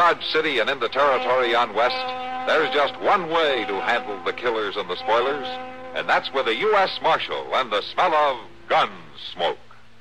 Dodge City and in the territory on west, there's just one way to handle the killers and the spoilers, and that's with a U.S. Marshal and the smell of gun smoke.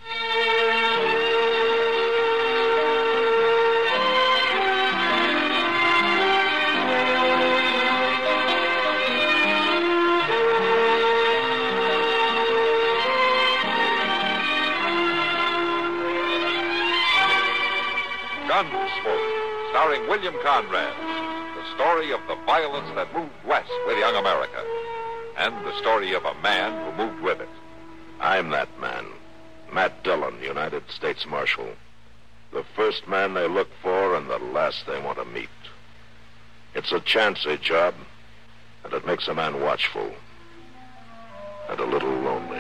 Gunsmoke, starring William Conrad. The story of the violence that moved west with young America. And the story of a man who moved with it. I'm that man. Matt Dillon, United States Marshal. The first man they look for and the last they want to meet. It's a chancy job, and it makes a man watchful. And a little lonely.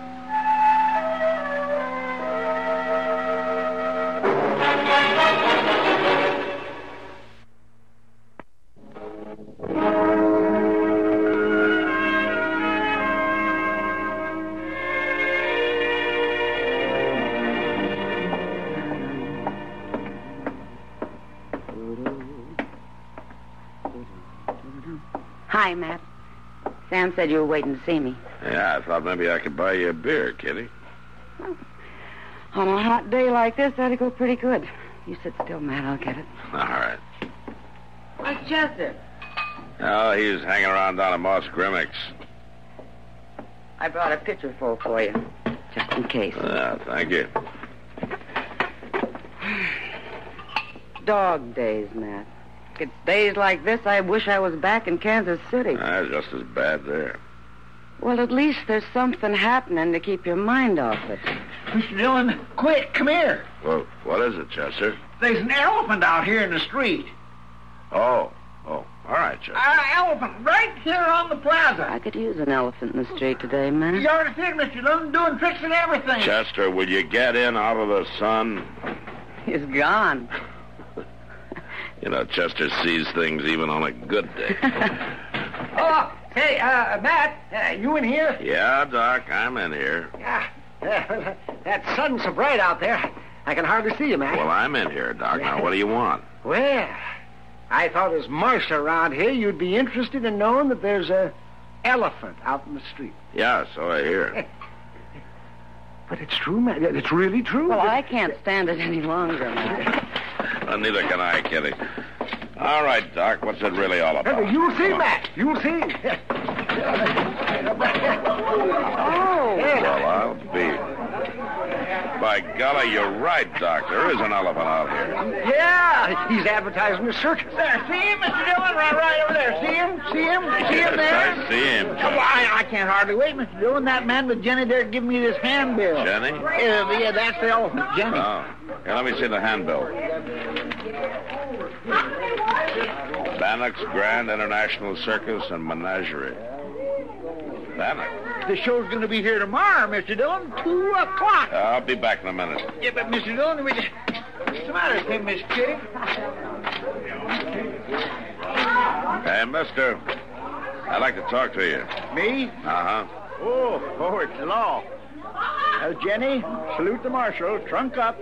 Hi, Matt. Sam said you were waiting to see me. Yeah, I thought maybe I could buy you a beer, Kitty. Well, on a hot day like this, that'd go pretty good. You sit still, Matt. I'll get it. All right. Where's Chester? Oh, he's hanging around down at Moss Grimmick's. I brought a pitcher full for you, just in case. Thank you. Dog days, Matt. It's days like this I wish I was back in Kansas City. Just as bad there. Well, at least there's something happening to keep your mind off it. Mr. Dillon, quick, come here. Well, what is it, Chester? There's an elephant out here in the street. Oh, all right, Chester. Elephant right here on the plaza. I could use an elephant in the street today, Matt. You already see it, Mr. Dillon, doing tricks and everything. Chester, will you get in out of the sun? He's gone. You know, Chester sees things even on a good day. Oh, hey, Matt, you in here? Yeah, Doc, I'm in here. Yeah. That sun's so bright out there, I can hardly see you, Matt. Well, I'm in here, Doc. Now, what do you want? Well, I thought as marshal around here, you'd be interested in knowing that there's a elephant out in the street. Yeah, so I hear. But it's true, Matt. It's really true. Well, I can't stand it any longer, Matt. Well, neither can I, Kitty. All right, Doc, what's it really all about? You'll see, Matt. You'll see. Oh. Well, I'll be. By golly, you're right, Doc. There is an elephant out here. Yeah, he's advertising the circus. There, see him, Mr. Dillon? Right over there. See him? See him? See him there? I see him, Johnny. Well, I can't hardly wait, Mr. Dillon. That man with Jenny there giving me this handbill. Jenny? Yeah, that's the elephant, Jenny. Oh. Here, let me see the handbill. Bannock's Grand International Circus and Menagerie. Bannock? The show's going to be here tomorrow, Mr. Dillon, 2 o'clock. I'll be back in a minute. Yeah, but Mr. Dillon, what's the matter with him, Miss Kitty? Hey, mister, I'd like to talk to you. Me? Uh-huh. Oh, it's the law. Jenny, salute the marshal. Trunk up.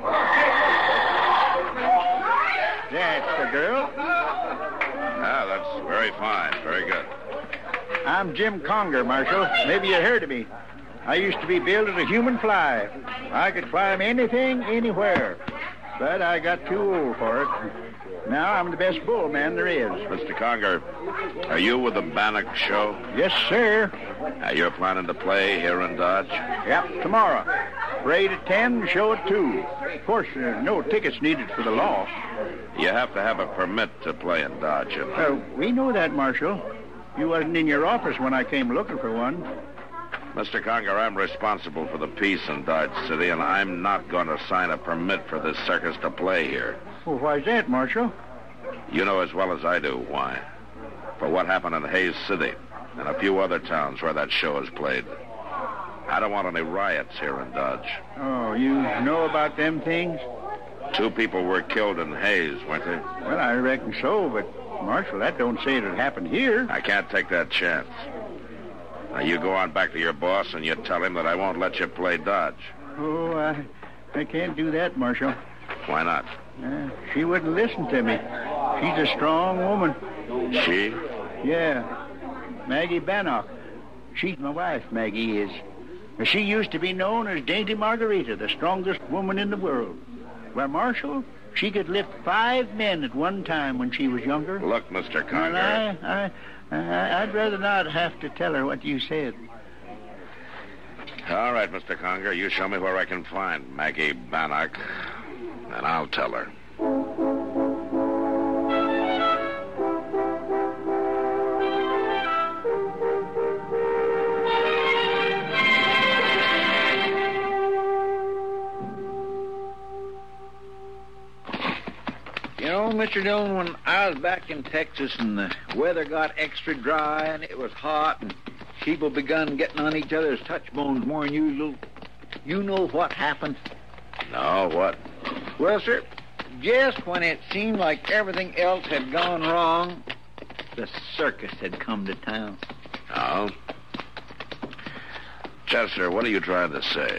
That's the girl. Ah, that's very fine. Very good. I'm Jim Conger, Marshal. Maybe you heard of me. I used to be billed as a human fly. I could climb anything, anywhere. But I got too old for it. Now I'm the best bull man there is. Mr. Conger, are you with the Bannock show? Yes, sir. You're planning to play here in Dodge? Yep, tomorrow. Parade at 10, show at 2. Of course, no tickets needed for the law. You have to have a permit to play in Dodge. We know that, Marshal. You wasn't in your office when I came looking for one. Mr. Conger, I'm responsible for the peace in Dodge City, and I'm not going to sign a permit for this circus to play here. Well, why's that, Marshal? You know as well as I do why. For what happened in Hayes City and a few other towns where that show is played. I don't want any riots here in Dodge. Oh, you know about them things? 2 people were killed in Hayes, weren't they? Well, I reckon so, but, Marshal, that don't say it happened here. I can't take that chance. Now, you go on back to your boss and you tell him that I won't let you play Dodge. Oh, I can't do that, Marshal. Why not? She wouldn't listen to me. She's a strong woman. She? Yeah. Maggie Bannock. She's my wife, Maggie is. She used to be known as Dainty Margarita, the strongest woman in the world. Why, Marshal, she could lift 5 men at one time when she was younger. Look, Mr. Conger. Well, I'd rather not have to tell her what you said. All right, Mr. Conger, you show me where I can find Maggie Bannock, and I'll tell her. You know, Mr. Dillon, when I was back in Texas and the weather got extra dry and it was hot and people begun getting on each other's touch bones more than usual, you know what happened? No, what? Well, sir, just when it seemed like everything else had gone wrong, the circus had come to town. Oh? Chester, what are you trying to say?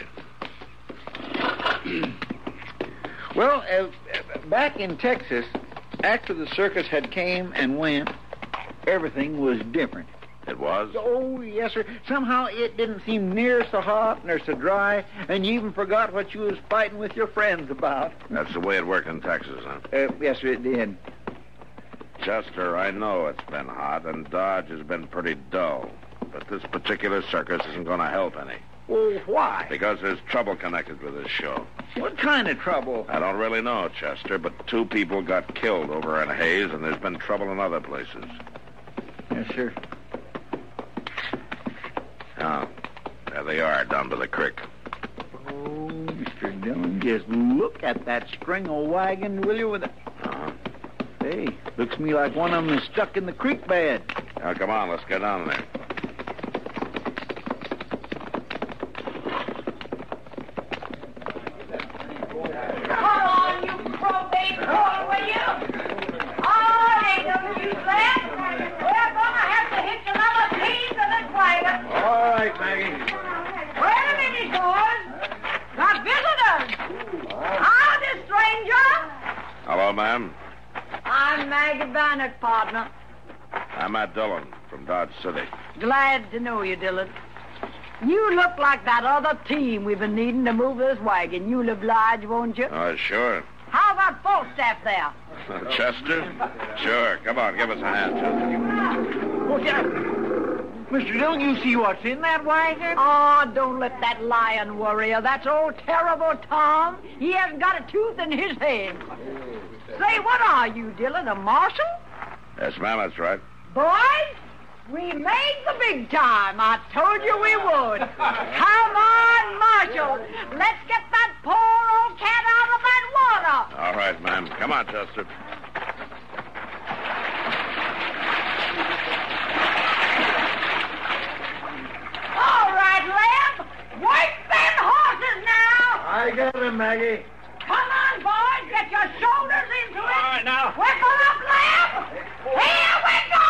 Well, back in Texas, after the circus had came and went, everything was different. It was? Oh, yes, sir. Somehow it didn't seem near so hot nor so dry, and you even forgot what you was fighting with your friends about. That's the way it worked in Texas, huh? Yes, sir, it did. Chester, I know it's been hot, and Dodge has been pretty dull. But this particular circus isn't going to help any. Well, why? Because there's trouble connected with this show. What kind of trouble? I don't really know, Chester, but 2 people got killed over in Hayes, and there's been trouble in other places. Yes, sir. Oh, there they are, down by the creek. Oh, Mr. Dillon, just look at that string of wagon, will you, with a... Uh-huh. Hey, looks to me like one of them is stuck in the creek bed. Now, come on, let's get down there. Hello, ma'am. I'm Maggie Bannock, partner. I'm Matt Dillon from Dodge City. Glad to know you, Dillon. You look like that other team we've been needing to move this wagon. You'll oblige, won't you? Oh, sure. How about Falstaff there? Chester? Sure. Come on, give us a hand, Chester. Oh, yeah. Mr. Dillon, you see what's in that wagon? Oh, don't let that lion worry you. That's old terrible Tom. He hasn't got a tooth in his head. Say, what are you, Dillon, a marshal? Yes, ma'am, that's right. Boys, we made the big time. I told you we would. Come on, Marshal. Let's get that poor old cat out of that water. All right, ma'am. Come on, Chester. All right, Lem. Work them horses now. I got him, Maggie. Come on, boys. Get your shoulders into it. All right, now. Whipple up, Lem. Here we go.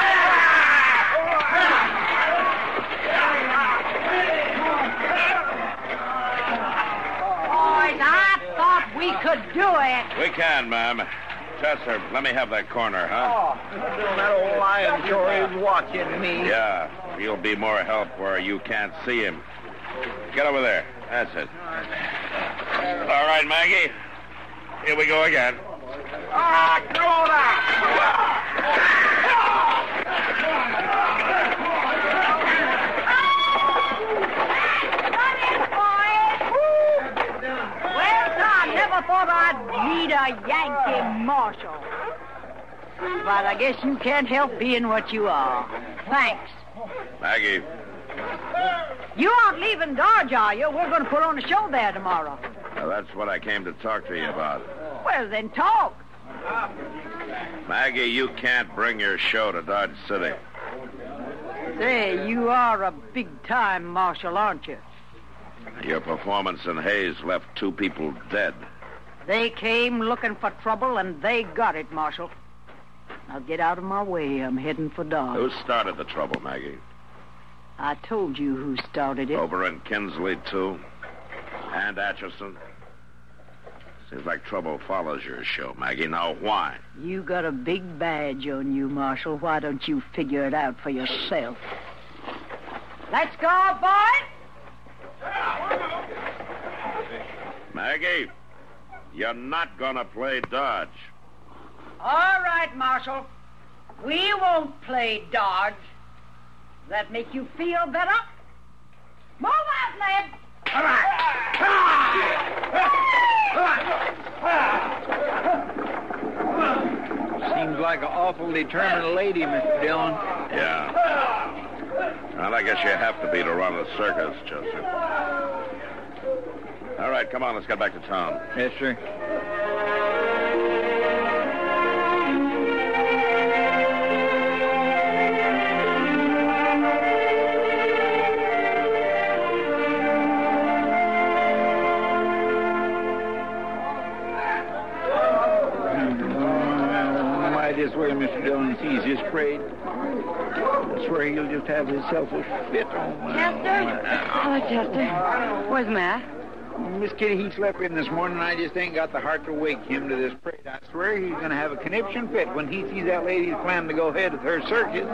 Boys, I thought we could do it. We can, ma'am. Chester, let me have that corner, huh? Oh, that old lion sure is watching me. Yeah, he'll be more help where you can't see him. Get over there. That's it. All right, Maggie. Here we go again. Ah, come on out. Well, I never thought I'd meet a Yankee marshal. But I guess you can't help being what you are. Thanks. Maggie. You aren't leaving Dodge, are you? We're going to put on a show there tomorrow. Now, that's what I came to talk to you about. Well, then talk. Maggie, you can't bring your show to Dodge City. Say, you are a big-time marshal, aren't you? Your performance in Hayes left 2 people dead. They came looking for trouble, and they got it, Marshal. Now get out of my way. I'm heading for Dodge. Who started the trouble, Maggie? I told you who started it. Over in Kinsley, too? And Atchison? Seems like trouble follows your show, Maggie. Now, why? You got a big badge on you, Marshal. Why don't you figure it out for yourself? Let's go, boys! Maggie, you're not going to play dodge. All right, Marshal. We won't play dodge. That make you feel better? Move out, lad! All right. Seems like an awful determined lady, Mr. Dillon. Yeah. Well, I guess you have to be to run a circus, Chester. All right, come on, let's get back to town. Yes, sir. This way Mr. Dillon sees his parade. That's where he'll just have himself a fit on. Chester? Hello, Chester. Where's Matt? Miss Kitty, he slept in this morning, and I just ain't got the heart to wake him to this parade. I swear he's going to have a conniption fit when he sees that lady's plan to go ahead with her circus.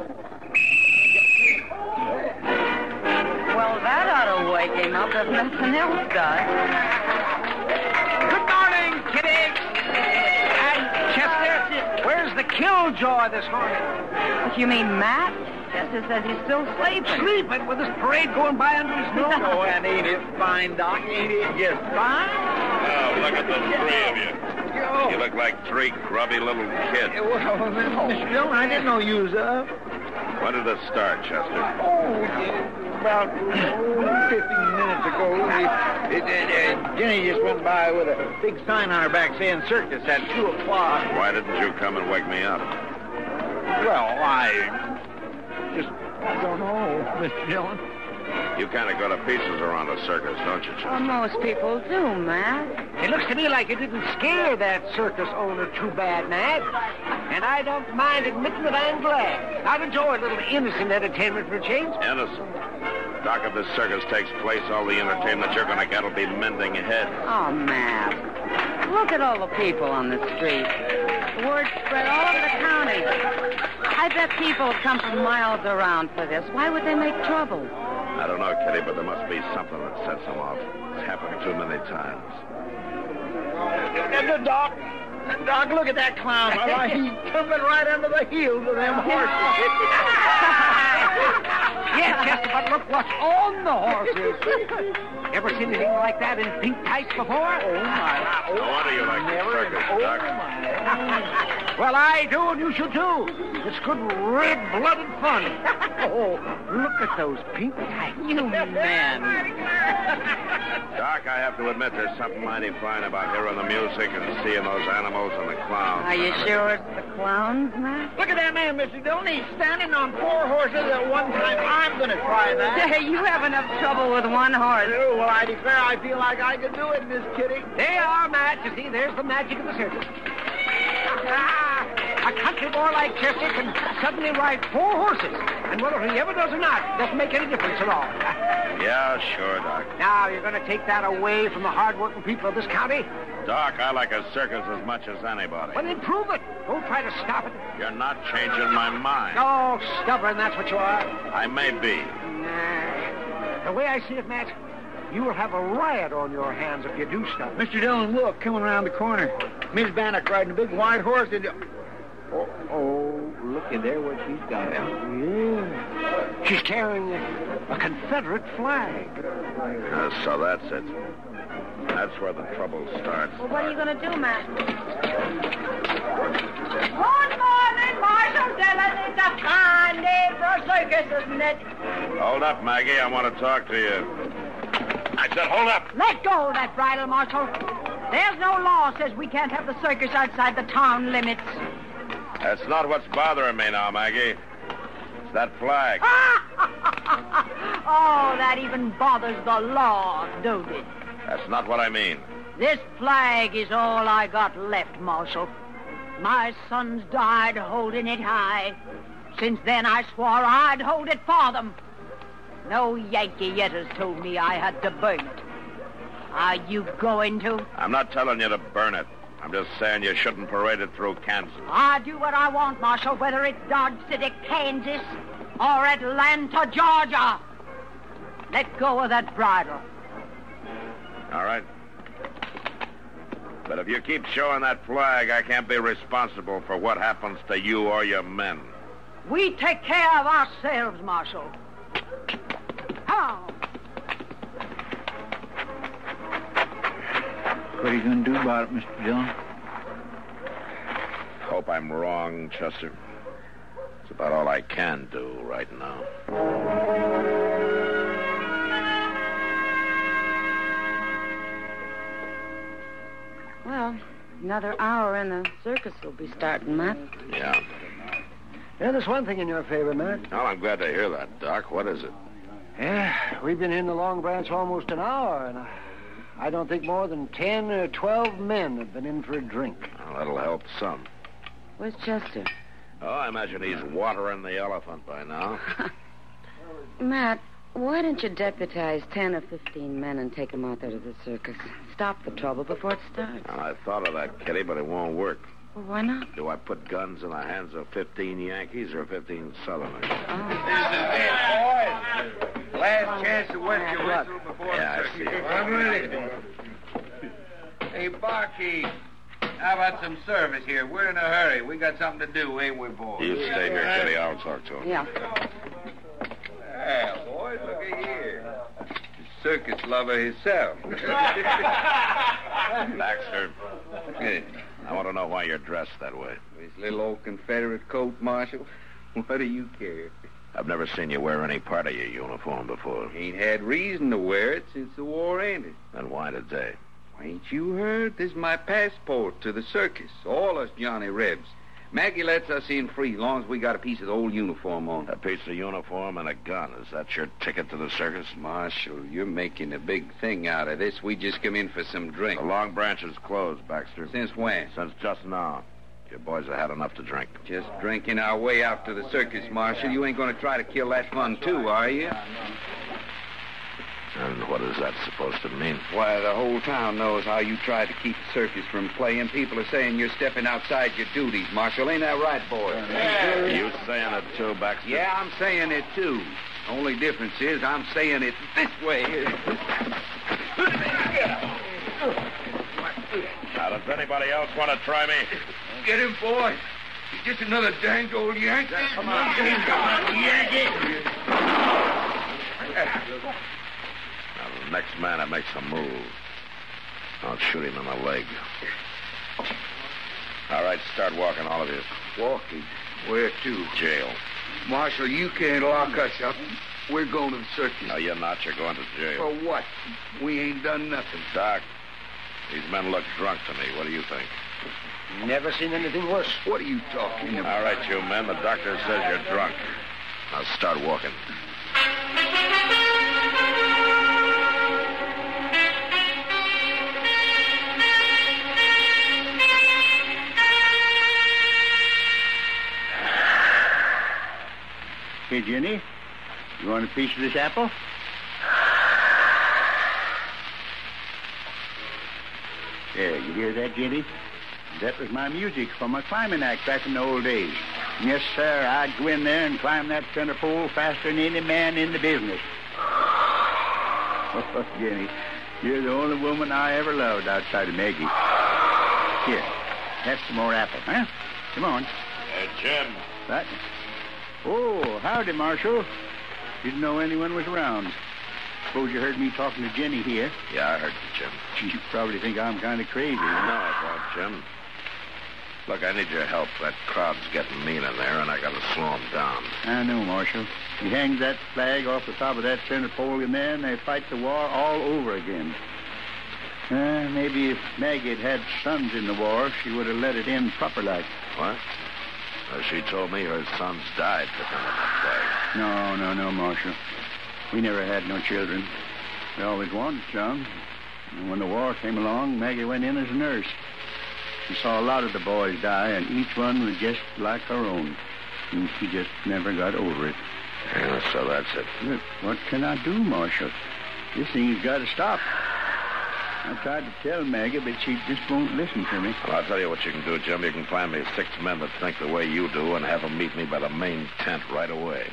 Well, that ought to wake him up if nothing else does. Good morning, Kitty. And Chester, where's the killjoy this morning? What, you mean Matt? Chester says he's still sleeping. Sleeping with this parade going by under his nose. Oh, and ain't it fine, Doc? Ain't it just fine? Oh, look at the three of you. You look like three grubby little kids. Well, Mr. Dillon, I didn't know you was up. When did it start, Chester? About 15 minutes ago. Jenny just went by with a big sign on her back saying circus at 2 o'clock. Why didn't you come and wake me up? Well, I just don't know, Mr. Dillon. You kind of go to pieces around a circus, don't you, Chester? Well, most people do, Matt. It looks to me like you didn't scare that circus owner too bad, Matt. And I don't mind admitting that I'm glad. I'd enjoy a little innocent entertainment for a change. Innocent. Doc, if this circus takes place, all the entertainment you're going to get will be mending heads. Oh, Matt. Look at all the people on the street. The word spread all over the county. I bet people have come from miles around for this. Why would they make trouble? I don't know, Kitty, but there must be something that sets them off. It's happened too many times. Doc, look at that clown. He's tumbling right under the heels of them horses. Yes, Chester, but look what's on the horses. Ever seen anything like that in pink tights before? Oh, my. No wonder you like the circus, Doc. Well, I do, and you should too. It's good red-blooded fun. Oh, look at those pink tights. You men. Doc, I have to admit there's something mighty fine about hearing the music and seeing those animals and the clowns. Are you sure it's the clowns, Matt? Look at that man, Mr. Dillon. He's standing on 4 horses at one time. I'm going to try that. Hey, you have enough trouble with one horse. Oh, well, I declare I feel like I could do it, Miss Kitty. They are, Matt. You see, there's the magic of the circus. A country boy like Chester can suddenly ride 4 horses. And whether he ever does or not doesn't make any difference at all. Yeah, sure, Doc. Now, you're going to take that away from the hard-working people of this county? Doc, I like a circus as much as anybody. Well, then prove it. Don't try to stop it. You're not changing my mind. Oh, stubborn, that's what you are. I may be. Nah. The way I see it, Matt, you will have a riot on your hands if you do stop it. Mr. Dillon, look, coming around the corner. Miss Bannock riding a big white horse. Oh, look at there what she's got. Yeah. She's carrying a Confederate flag. So that's it. That's where the trouble starts. Well, what are you going to do, Matt? Good morning, Marshal Dillon. It's a fine day for a circus, isn't it? Hold up, Maggie. I want to talk to you. I said, hold up. Let go of that bridle, Marshal. There's no law says we can't have the circus outside the town limits. That's not what's bothering me now, Maggie. It's that flag. Oh, that even bothers the law, don't it? That's not what I mean. This flag is all I got left, Marshal. My sons died holding it high. Since then, I swore I'd hold it for them. No Yankee yet has told me I had to burn it. Are you going to? I'm not telling you to burn it. I'm just saying you shouldn't parade it through Kansas. I do what I want, Marshal, whether it's Dodge City, Kansas, or Atlanta, Georgia. Let go of that bridle. All right. But if you keep showing that flag, I can't be responsible for what happens to you or your men. We take care of ourselves, Marshal. How? What are you going to do about it, Mr. Dillon? Hope I'm wrong, Chester. It's about all I can do right now. Well, another hour and the circus will be starting, Matt. Yeah. Yeah, there's one thing in your favor, Matt. Well, I'm glad to hear that, Doc. What is it? Yeah, we've been in the Long Branch almost an hour, and I don't think more than 10 or 12 men have been in for a drink. Well, that'll help some. Where's Chester? Oh, I imagine he's watering the elephant by now. Matt, why don't you deputize 10 or 15 men and take them out there to the circus? Stop the trouble before it starts. Well, I thought of that, Kitty, but it won't work. Well, why not? Do I put guns in the hands of 15 Yankees or 15 Southerners? Last chance to wet your whistle before Yeah, the I see. circus. I'm ready. Hey, barkeep, how about some service here? We're in a hurry. We got something to do, ain't we, boys? You stay here, Kitty. I'll talk to him. Yeah. Yeah, boys, look at here. The circus lover himself. Baxter, Hey, I want to know why you're dressed that way. this little old Confederate coat, Marshal. What do you care? I've never seen you wear any part of your uniform before. Ain't had reason to wear it since the war ended. Then why today? Ain't you heard? This is my passport to the circus. All us Johnny Rebs. Maggie lets us in free, long as we got a piece of the old uniform on. A piece of uniform and a gun. Is that your ticket to the circus? Marshal, you're making a big thing out of this. We just come in for some drink. The Long Branch is closed, Baxter. Since when? Since just now. Your boys have had enough to drink. Just drinking our way out to the circus, Marshal. You ain't going to try to kill that fun, too, are you? And what is that supposed to mean? Why, the whole town knows how you tried to keep the circus from playing. People are saying you're stepping outside your duties, Marshal. Ain't that right, boys? You saying it too, Baxter? Yeah, I'm saying it, too. Only difference is I'm saying it this way. Now, does anybody else want to try me? Get him, boy. He's just another danged old Yankee. Come on, Yankee. Now, the next man that makes a move, I'll shoot him in the leg. All right, start walking, all of you. Walking? Where to? Jail. Marshal, you can't lock us up. We're going to the circus. No, you're not. You're going to jail. For what? We ain't done nothing. Doc, these men look drunk to me. What do you think? Never seen anything worse. What are you talking about? All right, you men. The doctor says you're drunk. Now start walking. Hey, Jenny, you want a piece of this apple? Yeah, you hear that, Jenny? That was my music for my climbing act back in the old days. Yes, sir, I'd go in there and climb that center pole faster than any man in the business. Oh, Jenny, you're the only woman I ever loved outside of Maggie. Here, have some more apple, huh? Come on. Jim. That. Oh, howdy, Marshal. Didn't know anyone was around. Suppose you heard me talking to Jenny here. Yeah, I heard you, Jim. You probably think I'm kind of crazy. No, I don't, Jim. Look, I need your help. That crowd's getting mean in there, and I got to slow them down. I know, Marshal. You hang that flag off the top of that center pole in there, and they fight the war all over again. Maybe if Maggie had sons in the war, she would have let it end proper like. What? She told me her sons died defending that flag. No, Marshal. We never had no children. We always wanted some. And when the war came along, Maggie went in as a nurse. She saw a lot of the boys die, and each one was just like her own. And she just never got over it. Yeah, so that's it. Look, what can I do, Marshal? This thing's got to stop. I tried to tell Maggie, but she just won't listen to me. Well, I'll tell you what you can do, Jim. You can find me 6 men that think the way you do and have them meet me by the main tent right away.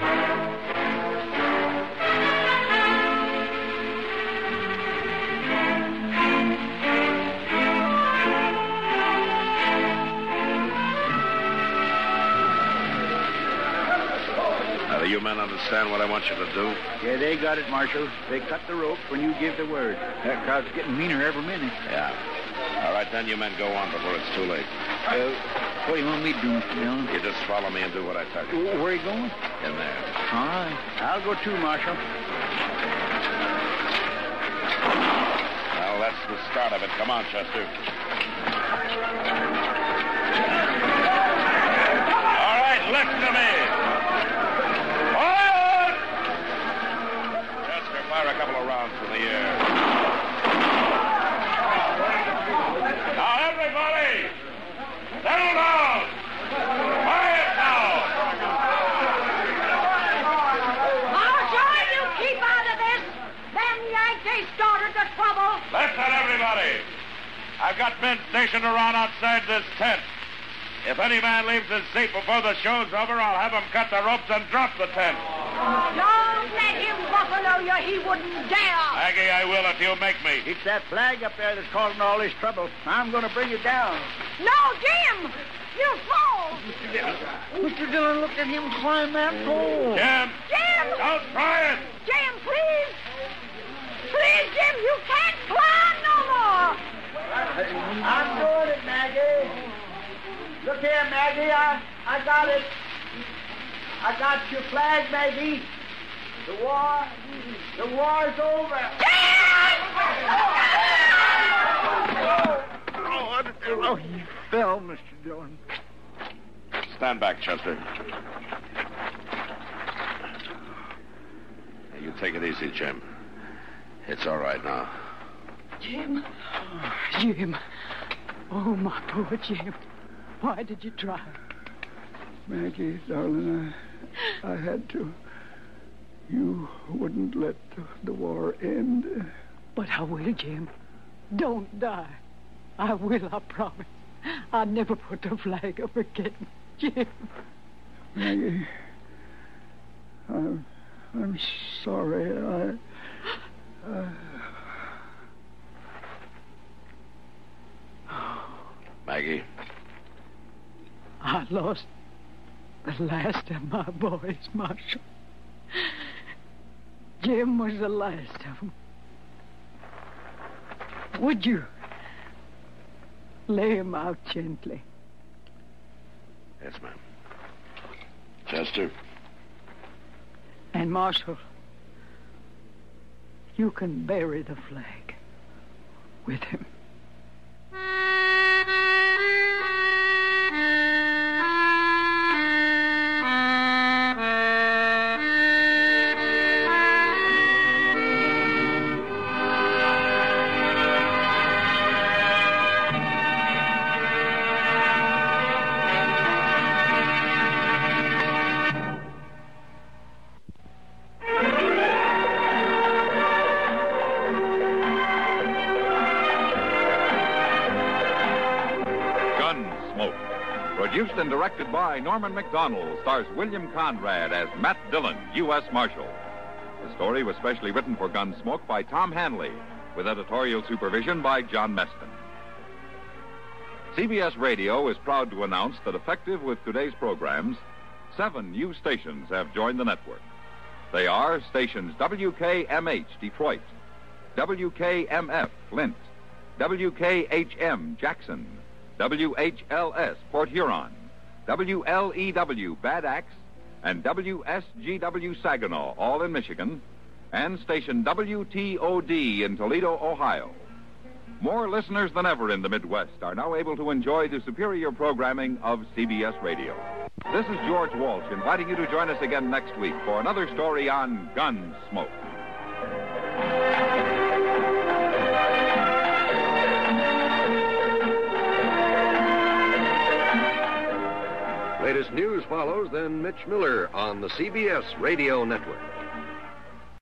Now, do you men understand what I want you to do? Yeah, they got it, Marshal. They cut the rope when you give the word. That crowd's getting meaner every minute. Yeah. All right, then you men go on before it's too late. What do you want me to do, Mr. Dillon? You just follow me and do what I tell you. Where are you going? In there. All right. I'll go too, Marshal. Well, that's the start of it. Come on, Chester. All right, listen to me. Forward! Chester, fire a couple of rounds in the air. Now, everybody, settle down. Quiet now. Marshal, you keep out of this. Them Yankees started the trouble. Listen, everybody. I've got men stationed around outside this tent. If any man leaves his seat before the show's over, I'll have him cut the ropes and drop the tent. Don't let him buffalo you. He wouldn't dare. Maggie, I will if you make me. It's that flag up there that's causing all this trouble. I'm going to bring it down. No, Jim. You'll fall. Mr. Dillon, look at him climb that pole. Jim! Jim! Don't try it! Jim, please. Please, Jim, you can't climb no more. I'm doing it, Maggie. Look here, Maggie. I got it. I got your flag, Maggie. The war's over. Oh, he fell, Mr. Dillon. Stand back, Chester. Hey, you take it easy, Jim. It's all right now. Jim. Jim. Oh, my poor Jim. Why did you try? Maggie, darling, I had to. You wouldn't let the war end. But I will, Jim. Don't die. I will, I promise. I'll never put the flag up again, Jim. Maggie, I'm sorry. Maggie. I lost the last of my boys, Marshal. Jim was the last of them. Would you lay him out gently? Yes, ma'am. Chester. And, Marshal, you can bury the flag with him. Produced and directed by Norman Macdonald, stars William Conrad as Matt Dillon, U.S. Marshal. The story was specially written for Gunsmoke by Tom Hanley, with editorial supervision by John Meston. CBS Radio is proud to announce that effective with today's programs, 7 new stations have joined the network. They are stations WKMH Detroit, WKMF Flint, WKHM Jackson, WHLS Port Huron, WLEW Bad Axe, and WSGW Saginaw, all in Michigan, and station WTOD in Toledo, Ohio. More listeners than ever in the Midwest are now able to enjoy the superior programming of CBS Radio. This is George Walsh inviting you to join us again next week for another story on Gunsmoke. Latest news follows, then Mitch Miller on the CBS Radio Network.